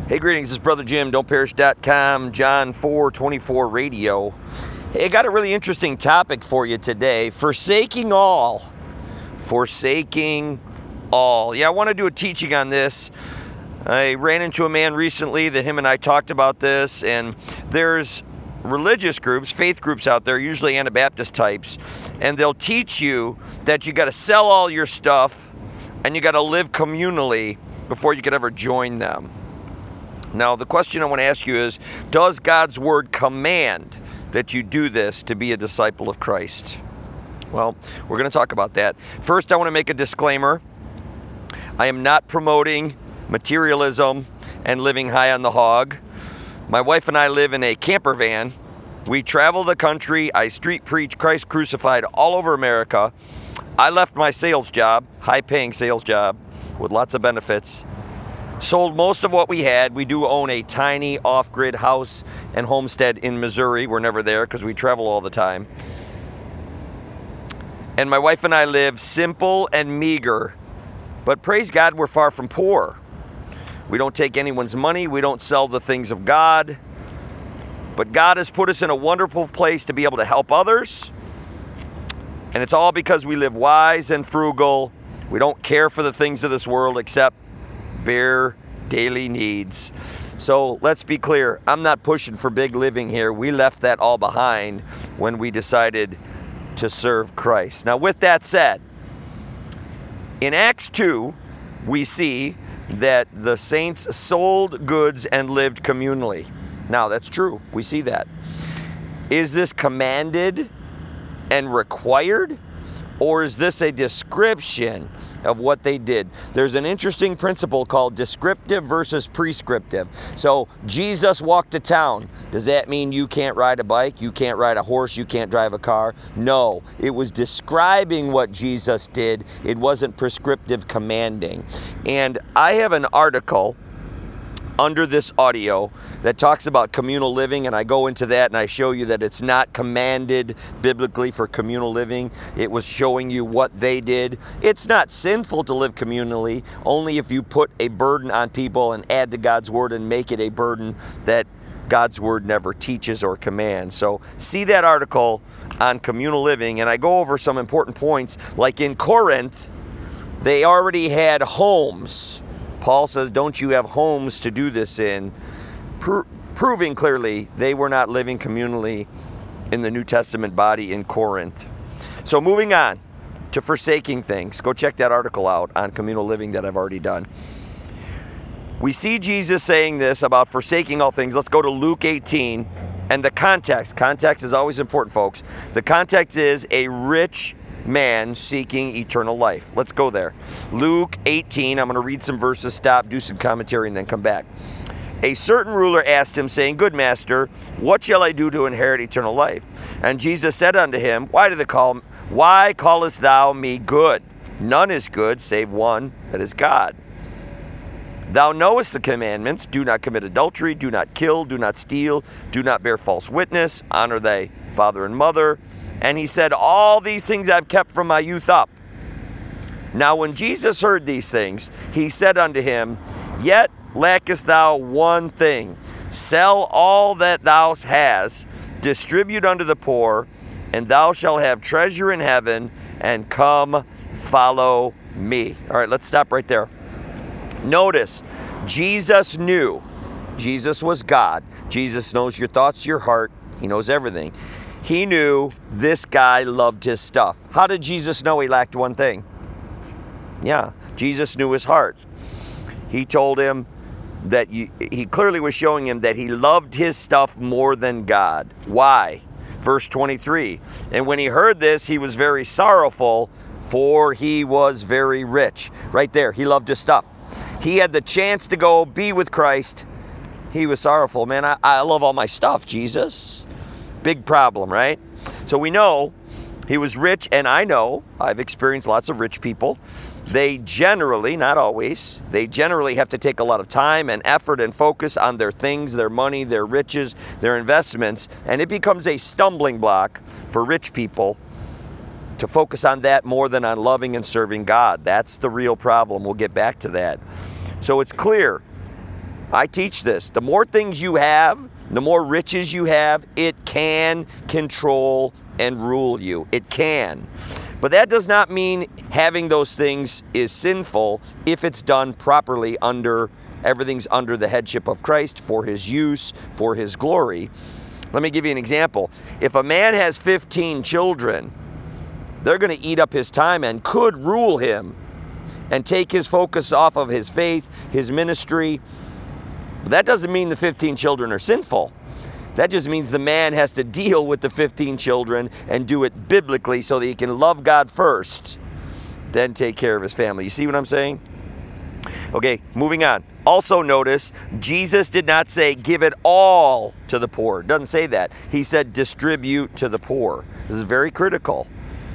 Hey, greetings. This is Brother Jim, don'tperish.com, John 4:24 radio. Hey, I got a really interesting topic for you today. Forsaking all. Forsaking all. Yeah, I want to do a teaching on this. I ran into a man recently that him and I talked about this, and there's religious groups, faith groups out there, usually Anabaptist types, and they'll teach you that you got to sell all your stuff and you got to live communally before you could ever join them. Now, the question I want to ask you is, does God's word command that you do this to be a disciple of Christ? Well, we're going to talk about that. First, I want to make a disclaimer. I am not promoting materialism and living high on the hog. My wife and I live in a camper van. We travel the country. I street preach Christ crucified all over America. I left my sales job, high-paying sales job with lots of benefits. Sold most of what we had. We do own a tiny off-grid house and homestead in Missouri. We're never there because we travel all the time. And my wife and I live simple and meager. But praise God, we're far from poor. We don't take anyone's money. We don't sell the things of God. But God has put us in a wonderful place to be able to help others. And it's all because we live wise and frugal. We don't care for the things of this world except bare daily needs. So let's be clear. I'm not pushing for big living here. We left that all behind when we decided to serve Christ. Now, with that said, in Acts 2, we see that the saints sold goods and lived communally. Now, that's true. We see that. Is this commanded and required? Or is this a description of what they did? There's an interesting principle called descriptive versus prescriptive. So Jesus walked to town. Does that mean you can't ride a bike? You can't ride a horse? You can't drive a car? No. It was describing what Jesus did. It wasn't prescriptive commanding. And I have an article under this audio that talks about communal living, and I go into that and I show you that it's not commanded biblically for communal living. It was showing you what they did. It's not sinful to live communally, only if you put a burden on people and add to God's word and make it a burden that God's word never teaches or commands. So see that article on communal living, and I go over some important points. Like in Corinth, they already had homes. Paul says, don't you have homes to do this in? Proving clearly they were not living communally in the New Testament body in Corinth. So moving on to forsaking things. Go check that article out on communal living that I've already done. We see Jesus saying this about forsaking all things. Let's go to Luke 18. And the context. Context is always important, folks. The context is a rich man seeking eternal life. Let's go there. Luke 18, I'm going to read some verses, stop, do some commentary, and then come back. A certain ruler asked him, saying, Good master, what shall I do to inherit eternal life? And Jesus said unto him, Why callest thou me good? None is good, save one, that is God. Thou knowest the commandments, do not commit adultery, do not kill, do not steal, do not bear false witness, honor thy father and mother. And he said, All these things I've kept from my youth up. Now when Jesus heard these things, he said unto him, Yet lackest thou one thing. Sell all that thou hast, distribute unto the poor, and thou shalt have treasure in heaven, and come follow me. All right, let's stop right there. Notice, Jesus knew. Jesus was God. Jesus knows your thoughts, your heart. He knows everything. He knew this guy loved his stuff. How did Jesus know he lacked one thing? Yeah, Jesus knew his heart. He told him that he clearly was showing him that he loved his stuff more than God. Why? Verse 23. And when he heard this, he was very sorrowful, for he was very rich. Right there, he loved his stuff. He had the chance to go be with Christ. He was sorrowful. Man, I love all my stuff, Jesus. Big problem, right? So we know he was rich, and I know I've experienced lots of rich people. They generally, not always, they generally have to take a lot of time and effort and focus on their things, their money, their riches, their investments, and it becomes a stumbling block for rich people to focus on that more than on loving and serving God. That's the real problem. We'll get back to that. So it's clear I teach this. The more things you have, the more riches you have, it can control and rule you. It can. But that does not mean having those things is sinful if it's done properly everything's under the headship of Christ for his use, for his glory. Let me give you an example. If a man has 15 children, they're going to eat up his time and could rule him and take his focus off of his faith, his ministry. But that doesn't mean the 15 children are sinful. That just means the man has to deal with the 15 children and do it biblically so that he can love God first, then take care of his family. You see what I'm saying? Okay, moving on. Also notice, Jesus did not say, give it all to the poor. It doesn't say that. He said, distribute to the poor. This is very critical.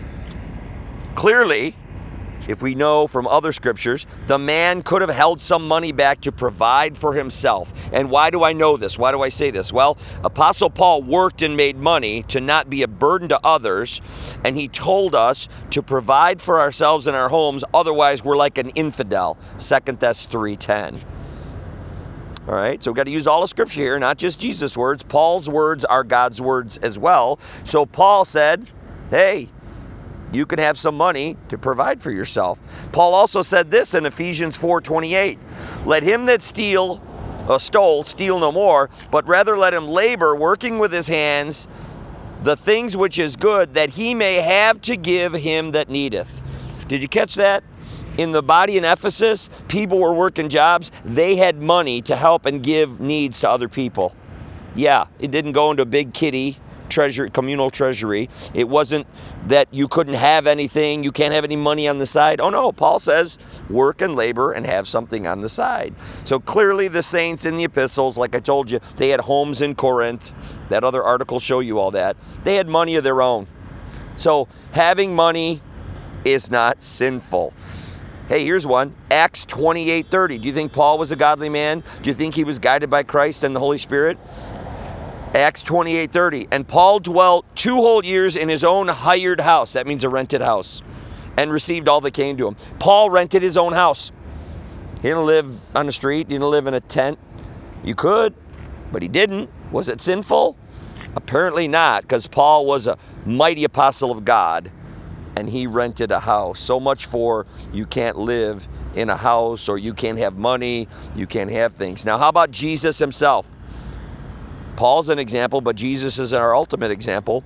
Clearly, if we know from other scriptures, the man could have held some money back to provide for himself. And why do I know this? Why do I say this? Well, Apostle Paul worked and made money to not be a burden to others, and he told us to provide for ourselves in our homes, otherwise we're like an infidel. 2 Thess 3:10. All right, so we've got to use all the scripture here, not just Jesus' words. Paul's words are God's words as well. So Paul said, hey, you can have some money to provide for yourself. Paul also said this in Ephesians 4:28. Let him that stole steal no more, but rather let him labor, working with his hands, the things which is good, that he may have to give him that needeth. Did you catch that? In the body in Ephesus, people were working jobs. They had money to help and give needs to other people. Yeah, it didn't go into a big kitty communal treasury. It wasn't that you couldn't have anything, you can't have any money on the side. Oh no, Paul says work and labor and have something on the side. So clearly the saints in the epistles, like I told you, they had homes in Corinth. That other article show you all that. They had money of their own. So having money is not sinful. Hey, here's one. Acts 28:30. Do you think Paul was a godly man? Do you think he was guided by Christ and the Holy Spirit? Acts 28:30. And Paul dwelt 2 whole years in his own hired house. That means a rented house. And received all that came to him. Paul rented his own house. He didn't live on the street. He didn't live in a tent. You could, but he didn't. Was it sinful? Apparently not, because Paul was a mighty apostle of God. And he rented a house. So much for you can't live in a house, or you can't have money, you can't have things. Now, how about Jesus himself? Paul's an example, but Jesus is our ultimate example.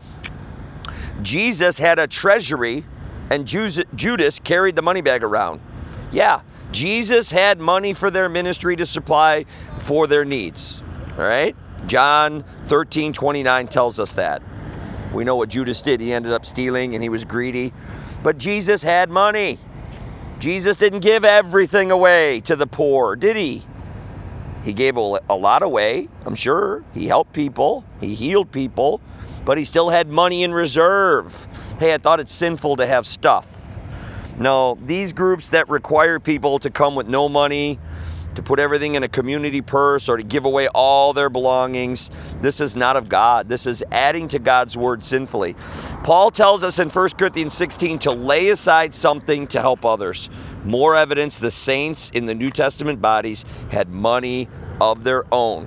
Jesus had a treasury, and Judas carried the money bag around. Yeah, Jesus had money for their ministry to supply for their needs. All right? John 13:29 tells us that. We know what Judas did. He ended up stealing, and he was greedy. But Jesus had money. Jesus didn't give everything away to the poor, did he? He gave a lot away, I'm sure. He helped people. He healed people. But he still had money in reserve. Hey, I thought it's sinful to have stuff. No, these groups that require people to come with no money, to put everything in a community purse, or to give away all their belongings, this is not of God. This is adding to God's word sinfully. Paul tells us in 1 Corinthians 16 to lay aside something to help others. More evidence the saints in the New Testament bodies had money of their own.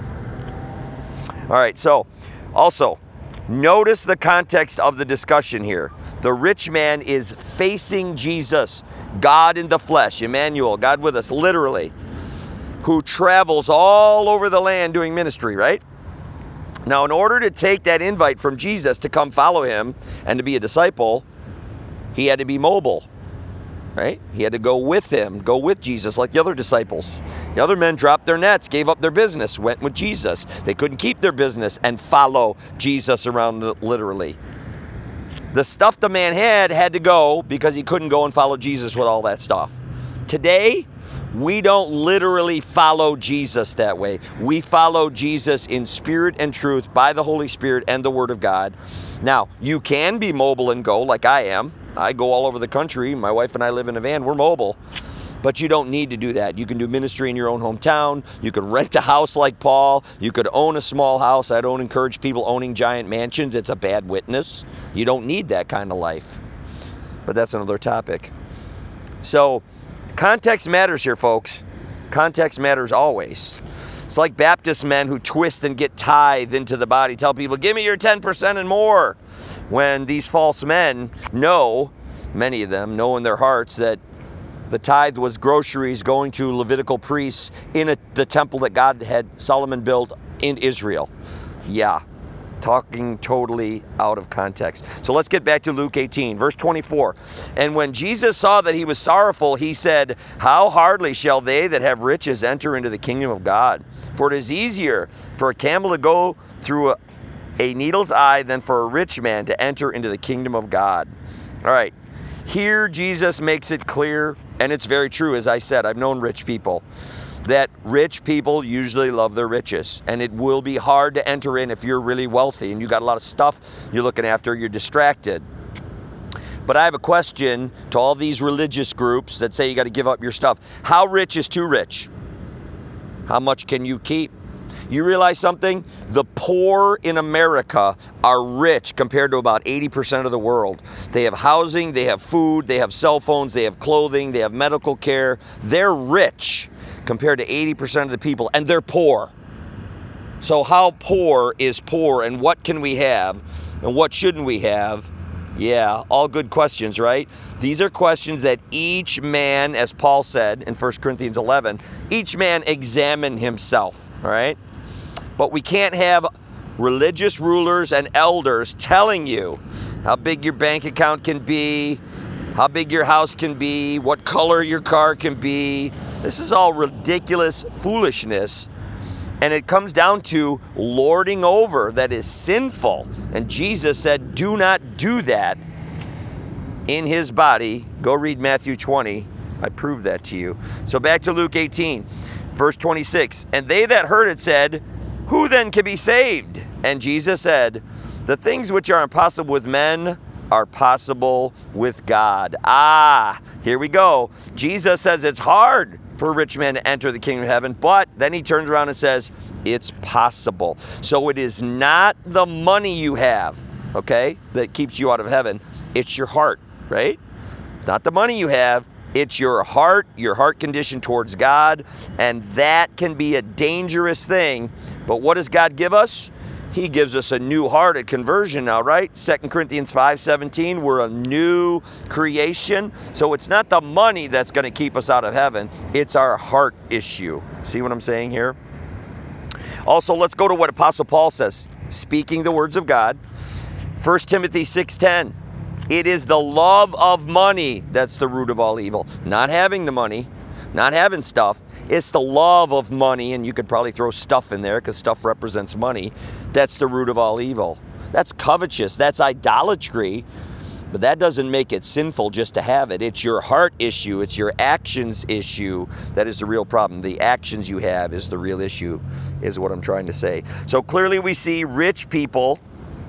All right, so also, notice the context of the discussion here. The rich man is facing Jesus, God in the flesh, Emmanuel, God with us, literally, who travels all over the land doing ministry, right? Now, in order to take that invite from Jesus to come follow him and to be a disciple, he had to be mobile, right? He had to go with him, go with Jesus like the other disciples. The other men dropped their nets, gave up their business, went with Jesus. They couldn't keep their business and follow Jesus around literally. The stuff the man had to go because he couldn't go and follow Jesus with all that stuff. Today, we don't literally follow Jesus that way. We follow Jesus in spirit and truth by the Holy Spirit and the Word of God. Now, you can be mobile and go like I am. I go all over the country. My wife and I live in a van. We're mobile. But you don't need to do that. You can do ministry in your own hometown. You could rent a house like Paul. You could own a small house. I don't encourage people owning giant mansions. It's a bad witness. You don't need that kind of life. But that's another topic. So, context matters here, folks. Context matters always. It's like Baptist men who twist and get tithe into the body. Tell people, give me your 10% and more. When these false men know, many of them know in their hearts that the tithe was groceries going to Levitical priests in the temple that God had Solomon built in Israel. Yeah, talking totally out of context. So let's get back to Luke 18, verse 24. And when Jesus saw that he was sorrowful, he said, how hardly shall they that have riches enter into the kingdom of God? For it is easier for a camel to go through a needle's eye than for a rich man to enter into the kingdom of God. All right, here Jesus makes it clear, and it's very true, as I said, I've known rich people, that rich people usually love their riches, and it will be hard to enter in if you're really wealthy and you got a lot of stuff you're looking after, you're distracted. But I have a question to all these religious groups that say you got to give up your stuff. How rich is too rich? How much can you keep? You realize something? The poor in America are rich compared to about 80% of the world. They have housing, they have food, they have cell phones, they have clothing, they have medical care. They're rich compared to 80% of the people, and they're poor. So how poor is poor, and what can we have, and what shouldn't we have? Yeah, all good questions, right? These are questions that each man, as Paul said in 1 Corinthians 11, each man examine himself, all right? But we can't have religious rulers and elders telling you how big your bank account can be, how big your house can be, what color your car can be. This is all ridiculous foolishness. And it comes down to lording over that is sinful. And Jesus said, do not do that in his body. Go read Matthew 20. I proved that to you. So back to Luke 18, verse 26. And they that heard it said, who then can be saved? And Jesus said, the things which are impossible with men are possible with God. Here we go. Jesus says it's hard for a rich man to enter the kingdom of heaven, but then he turns around and says, it's possible. So it is not the money you have, okay, that keeps you out of heaven. It's your heart, right? Not the money you have. It's your heart condition towards God, and that can be a dangerous thing. But what does God give us? He gives us a new heart at conversion now, right? 2 Corinthians 5:17, we're a new creation. So it's not the money that's going to keep us out of heaven. It's our heart issue. See what I'm saying here? Also, let's go to what Apostle Paul says, speaking the words of God. 1 Timothy 6:10, it is the love of money that's the root of all evil. Not having the money, not having stuff. It's the love of money, and you could probably throw stuff in there because stuff represents money. That's the root of all evil. That's covetous. That's idolatry. But that doesn't make it sinful just to have it. It's your heart issue. It's your actions issue that is the real problem. The actions you have is the real issue, is what I'm trying to say. So clearly we see rich people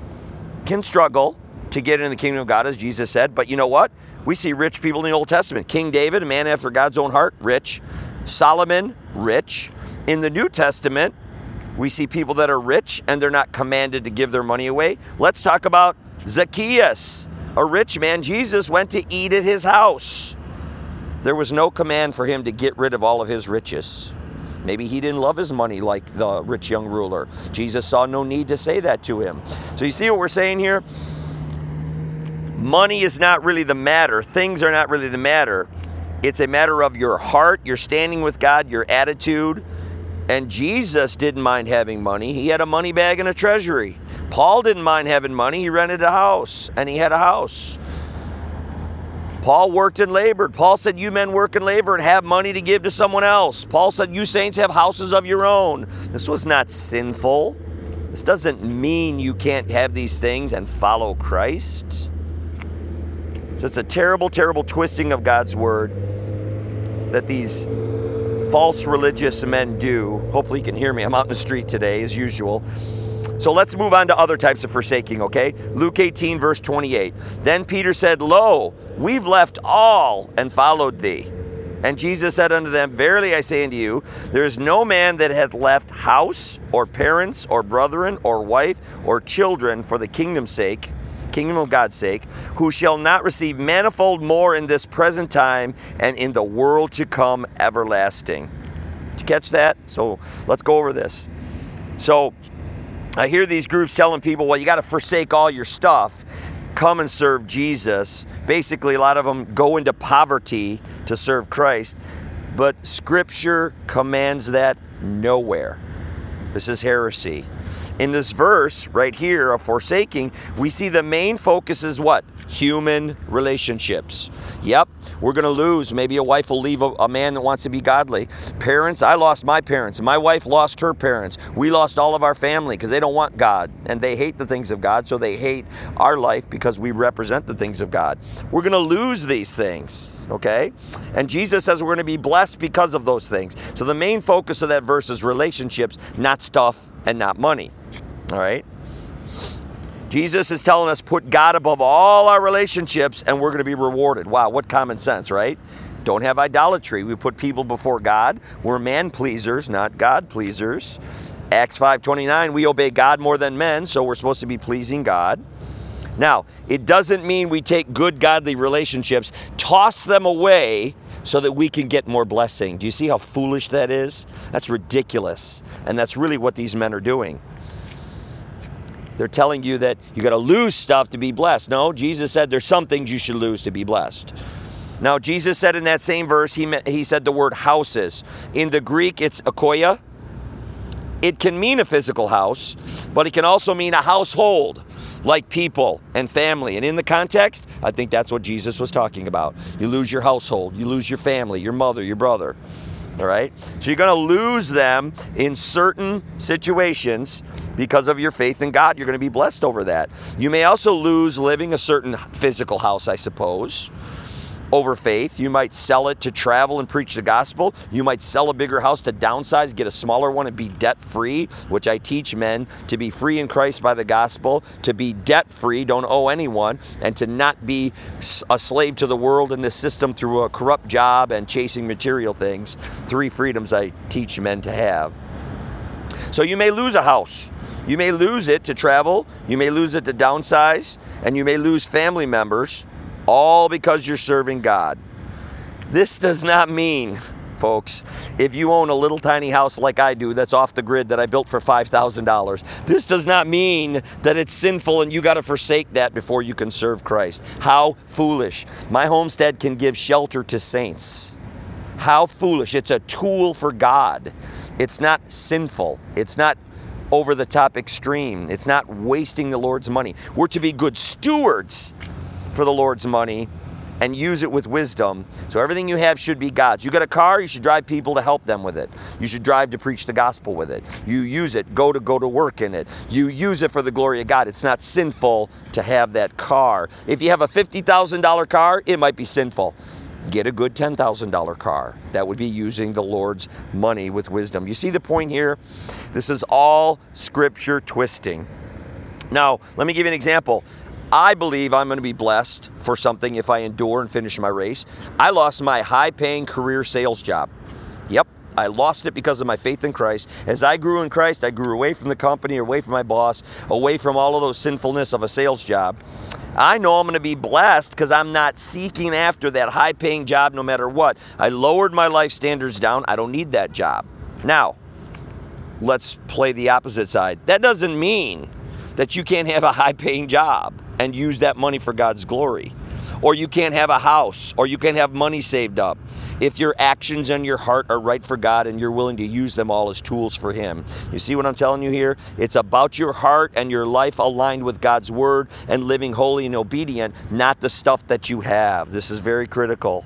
can struggle to get into the kingdom of God, as Jesus said. But you know what? We see rich people in the Old Testament. King David, a man after God's own heart, rich. Solomon, rich. In the New Testament, we see people that are rich and they're not commanded to give their money away. Let's talk about Zacchaeus, a rich man. Jesus went to eat at his house. There was no command for him to get rid of all of his riches. Maybe he didn't love his money like the rich young ruler. Jesus saw no need to say that to him. So you see what we're saying here? Money is not really the matter. Things are not really the matter. It's a matter of your heart, your standing with God, your attitude. And Jesus didn't mind having money. He had a money bag and a treasury. Paul didn't mind having money. He rented a house, and he had a house. Paul worked and labored. Paul said, you men work and labor and have money to give to someone else. Paul said, you saints have houses of your own. This was not sinful. This doesn't mean you can't have these things and follow Christ. So it's a terrible, terrible twisting of God's word that these false religious men do. Hopefully you can hear me. I'm out in the street today as usual. So let's move on to other types of forsaking, okay? Luke 18, verse 28. Then Peter said, lo, we've left all and followed thee. And Jesus said unto them, verily I say unto you, there is no man that hath left house or parents or brethren or wife or children for the kingdom's sake, kingdom of God's sake, who shall not receive manifold more in this present time and in the world to come everlasting. catch that? So let's go over this. So I hear these groups telling people, well, you got to forsake all your stuff, come and serve Jesus. Basically, a lot of them go into poverty to serve Christ. But Scripture commands that nowhere. This is heresy. In this verse right here of forsaking, we see the main focus is what? Human relationships. Yep, we're going to lose. Maybe a wife will leave a man that wants to be godly. Parents, I lost my parents. My wife lost her parents. We lost all of our family because they don't want God and they hate the things of God, so they hate our life because we represent the things of God. We're going to lose these things, okay? And Jesus says we're going to be blessed because of those things. So the main focus of that verse is relationships, not stuff and not money, all right? Jesus is telling us put God above all our relationships and we're going to be rewarded. Wow, what common sense, right? Don't have idolatry. We put people before God. We're man pleasers, not God pleasers. Acts 5:29, we obey God more than men, so we're supposed to be pleasing God. Now, it doesn't mean we take good godly relationships, toss them away so that we can get more blessing. Do you see how foolish that is? That's ridiculous. And that's really what these men are doing. They're telling you that you got to lose stuff to be blessed. No, Jesus said there's some things you should lose to be blessed. Now, Jesus said in that same verse, he said the word houses. In the Greek, it's akoia. It can mean a physical house, but it can also mean a household, like people and family. And in the context, I think that's what Jesus was talking about. You lose your household, you lose your family, your mother, your brother. All right? So you're going to lose them in certain situations because of your faith in God. You're going to be blessed over that. You may also lose living a certain physical house, I suppose, over faith. You might sell it to travel and preach the gospel. You might sell a bigger house to downsize, get a smaller one and be debt-free, which I teach men to be free in Christ by the gospel, to be debt-free, don't owe anyone, and to not be a slave to the world and the system through a corrupt job and chasing material things. 3 freedoms I teach men to have. So you may lose a house. You may lose it to travel. You may lose it to downsize. And you may lose family members, all because you're serving God. This does not mean, folks, if you own a little tiny house like I do that's off the grid that I built for $5,000, this does not mean that it's sinful and you got to forsake that before you can serve Christ. How foolish. My homestead can give shelter to saints. How foolish. It's a tool for God. It's not sinful. It's not over the top extreme. It's not wasting the Lord's money. We're to be good stewards for the Lord's money and use it with wisdom. So everything you have should be God's. You got a car, you should drive people to help them with it. You should drive to preach the gospel with it. You use it, go to work in it. You use it for the glory of God. It's not sinful to have that car. If you have a $50,000 car, it might be sinful. Get a good $10,000 car. That would be using the Lord's money with wisdom. You see the point here? This is all scripture twisting. Now, let me give you an example. I believe I'm going to be blessed for something if I endure and finish my race. I lost my high-paying career sales job. Yep, I lost it because of my faith in Christ. As I grew in Christ, I grew away from the company, away from my boss, away from all of those sinfulness of a sales job. I know I'm going to be blessed because I'm not seeking after that high-paying job no matter what. I lowered my life standards down. I don't need that job. Now, let's play the opposite side. That doesn't mean that you can't have a high-paying job and use that money for God's glory. Or you can't have a house, or you can't have money saved up. If your actions and your heart are right for God and you're willing to use them all as tools for Him. You see what I'm telling you here? It's about your heart and your life aligned with God's Word and living holy and obedient, not the stuff that you have. This is very critical.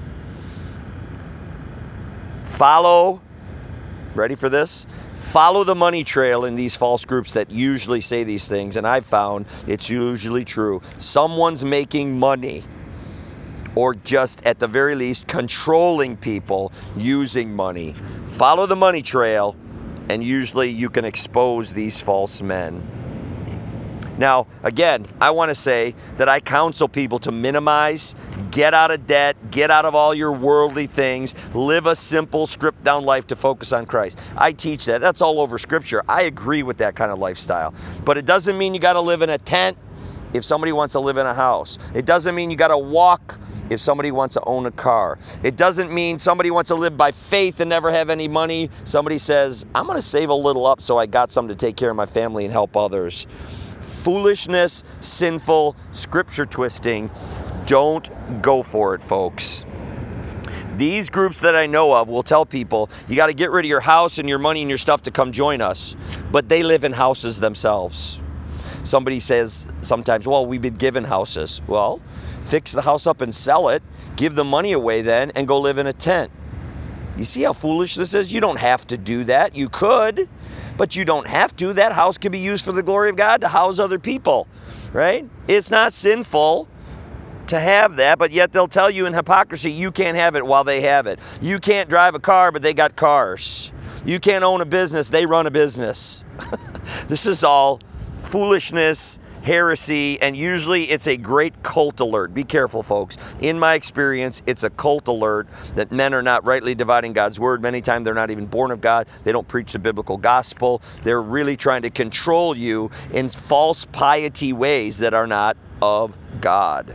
Follow, ready for this? Follow the money trail in these false groups that usually say these things, and I've found it's usually true. Someone's making money, or just at the very least controlling people using money. Follow the money trail, and usually you can expose these false men. Now, again, I want to say that I counsel people to minimize, get out of debt, get out of all your worldly things, live a simple, stripped down life to focus on Christ. I teach that. That's all over Scripture. I agree with that kind of lifestyle. But it doesn't mean you got to live in a tent if somebody wants to live in a house. It doesn't mean you got to walk if somebody wants to own a car. It doesn't mean somebody wants to live by faith and never have any money. Somebody says, I'm going to save a little up so I got some to take care of my family and help others. Foolishness, sinful, scripture twisting. Don't go for it, folks. These groups that I know of will tell people, you got to get rid of your house and your money and your stuff to come join us. But they live in houses themselves. Somebody says sometimes, well, we've been given houses. Well, fix the house up and sell it. Give the money away then and go live in a tent. You see how foolish this is? You don't have to do that. You could, but you don't have to. That house can be used for the glory of God to house other people, right? It's not sinful to have that, but yet they'll tell you in hypocrisy, you can't have it while they have it. You can't drive a car, but they got cars. You can't own a business, they run a business. This is all foolishness, heresy, and usually it's a great cult alert. Be careful, folks. In my experience, it's a cult alert that men are not rightly dividing God's word. Many times they're not even born of God. They don't preach the biblical gospel. They're really trying to control you in false piety ways that are not of God.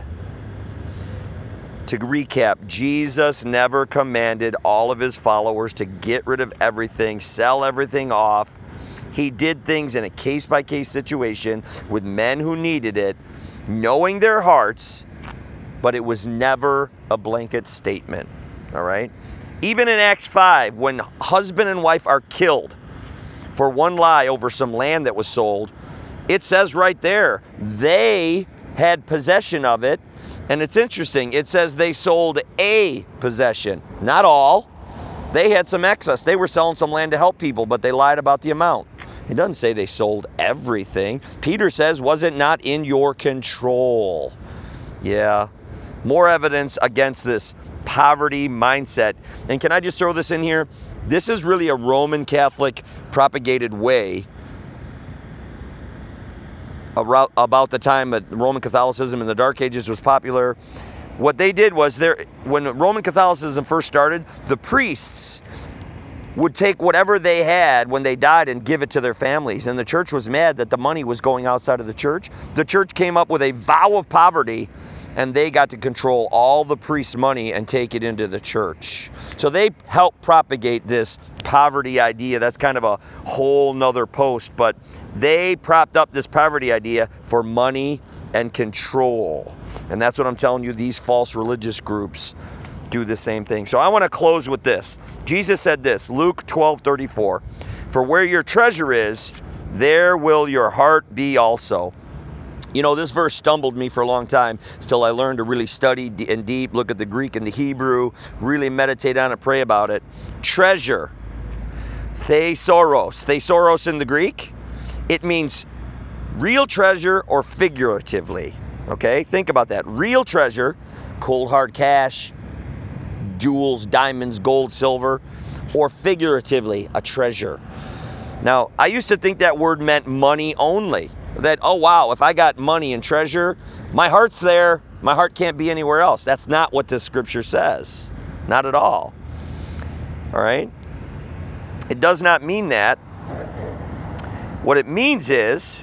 To recap, Jesus never commanded all of his followers to get rid of everything, sell everything off. He did things in a case-by-case situation with men who needed it, knowing their hearts, but it was never a blanket statement, all right? Even in Acts 5, when husband and wife are killed for one lie over some land that was sold, it says right there, they had possession of it. And it's interesting, it says they sold a possession, not all. They had some excess. They were selling some land to help people, but they lied about the amount. It doesn't say they sold everything. Peter says, was it not in your control? Yeah, more evidence against this poverty mindset. And can I just throw this in here? This is really a Roman Catholic propagated way about the time that Roman Catholicism in the Dark Ages was popular. What they did was, when Roman Catholicism first started, the priests would take whatever they had when they died and give it to their families. And the church was mad that the money was going outside of the church. The church came up with a vow of poverty, and they got to control all the priests' money and take it into the church. So they helped propagate this poverty idea. That's kind of a whole nother post, but they propped up this poverty idea for money and control. And that's what I'm telling you, these false religious groups do the same thing. So I want to close with this. Jesus said this, Luke 12:34, for where your treasure is, there will your heart be also. You know, this verse stumbled me for a long time till I learned to really study in deep, look at the Greek and the Hebrew, really meditate on it, pray about it. Treasure, thesaurus. Thesaurus in the Greek, it means real treasure or figuratively. Okay, think about that. Real treasure, cold hard cash, jewels, diamonds, gold, silver, or figuratively, a treasure. Now, I used to think that word meant money only. That, oh wow, if I got money and treasure, my heart's there, my heart can't be anywhere else. That's not what this scripture says. Not at all. All right? It does not mean that. What it means is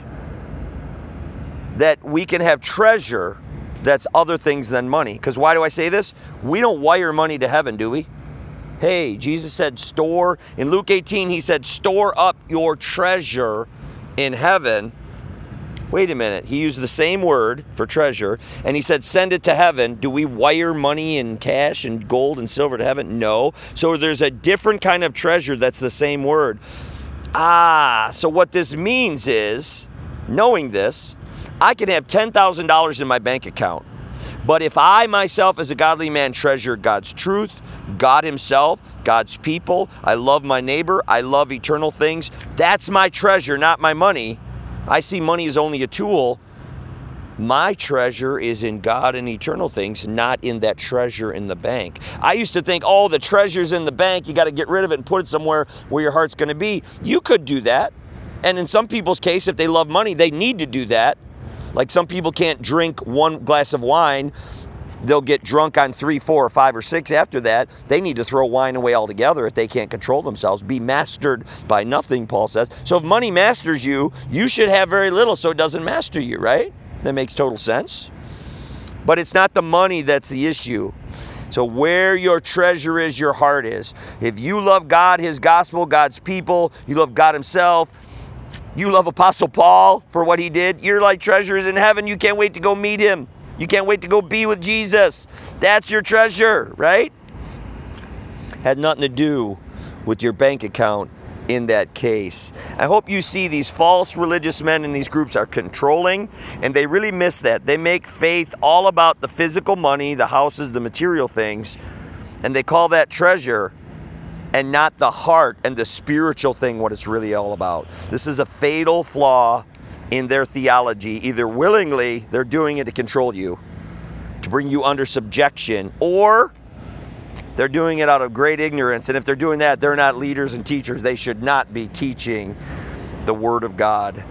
that we can have treasure that's other things than money. Because why do I say this? We don't wire money to heaven, do we? Hey, Jesus said store. In Luke 18, he said, store up your treasure in heaven. Wait a minute. He used the same word for treasure, and he said, send it to heaven. Do we wire money and cash and gold and silver to heaven? No. So there's a different kind of treasure that's the same word. So what this means is, knowing this, I can have $10,000 in my bank account. But if I myself as a godly man treasure God's truth, God himself, God's people, I love my neighbor, I love eternal things, that's my treasure, not my money. I see money as only a tool. My treasure is in God and eternal things, not in that treasure in the bank. I used to think, the treasure's in the bank, you got to get rid of it and put it somewhere where your heart's going to be. You could do that. And in some people's case, if they love money, they need to do that. Like some people can't drink one glass of wine. They'll get drunk on 3, 4, or 5, or 6 after that. They need to throw wine away altogether if they can't control themselves. Be mastered by nothing, Paul says. So if money masters you, you should have very little so it doesn't master you, right? That makes total sense. But it's not the money that's the issue. So where your treasure is, your heart is. If you love God, His gospel, God's people, you love God Himself, you love Apostle Paul for what he did, your like treasure is in heaven. You can't wait to go meet him. You can't wait to go be with Jesus. That's your treasure, right? Had nothing to do with your bank account in that case. I hope you see these false religious men in these groups are controlling, and they really miss that. They make faith all about the physical money, the houses, the material things, and they call that treasure, and not the heart and the spiritual thing, what it's really all about. This is a fatal flaw in their theology. Either willingly, they're doing it to control you, to bring you under subjection, or they're doing it out of great ignorance. And if they're doing that, they're not leaders and teachers. They should not be teaching the Word of God.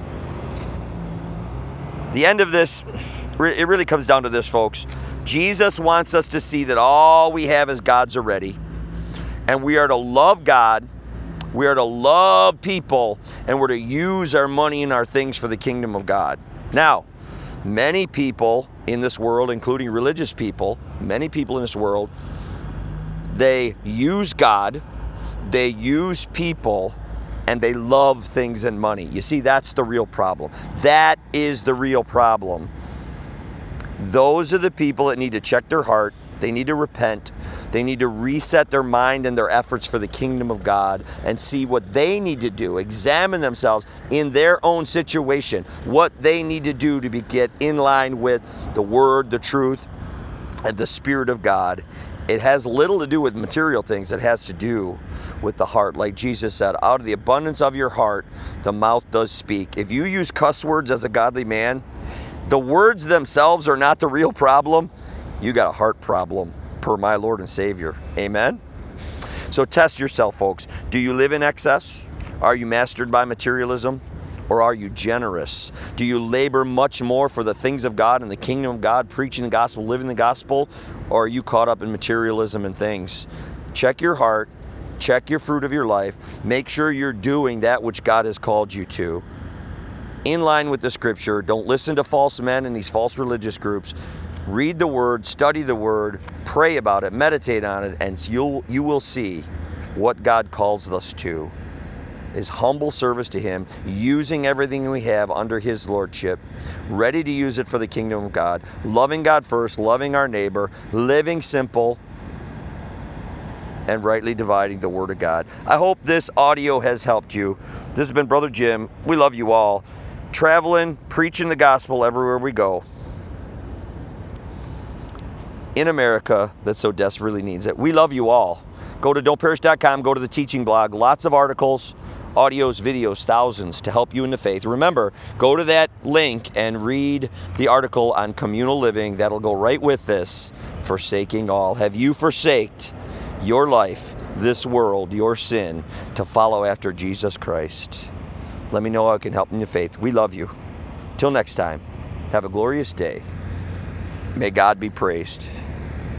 The end of this, it really comes down to this, folks. Jesus wants us to see that all we have is God's already. And we are to love God, we are to love people, and we're to use our money and our things for the kingdom of God. Now, many people in this world, including religious people, many people in this world, they use God, they use people, and they love things and money. You see, that's the real problem. That is the real problem. Those are the people that need to check their heart. They need to repent. They need to reset their mind and their efforts for the kingdom of God and see what they need to do. Examine themselves in their own situation, what they need to do to get in line with the Word, the truth, and the Spirit of God. It has little to do with material things. It has to do with the heart. Like Jesus said, out of the abundance of your heart, the mouth does speak. If you use cuss words as a godly man, the words themselves are not the real problem. You got a heart problem, per my Lord and Savior. Amen? So test yourself, folks. Do you live in excess? Are you mastered by materialism? Or are you generous? Do you labor much more for the things of God and the kingdom of God, preaching the gospel, living the gospel? Or are you caught up in materialism and things? Check your heart. Check your fruit of your life. Make sure you're doing that which God has called you to. In line with the Scripture. Don't listen to false men and these false religious groups. Read the Word, study the Word, pray about it, meditate on it, and you will see what God calls us to. Is humble service to Him, using everything we have under His Lordship, ready to use it for the kingdom of God, loving God first, loving our neighbor, living simple, and rightly dividing the Word of God. I hope this audio has helped you. This has been Brother Jim. We love you all. Traveling, preaching the gospel everywhere we go. In America that so desperately needs it. We love you all. Go to don'tperish.com, go to the teaching blog. Lots of articles, audios, videos, thousands to help you in the faith. Remember, go to that link and read the article on communal living. That'll go right with this. Forsaking all. Have you forsaked your life, this world, your sin, to follow after Jesus Christ? Let me know how I can help in your faith. We love you. Till next time, have a glorious day. May God be praised.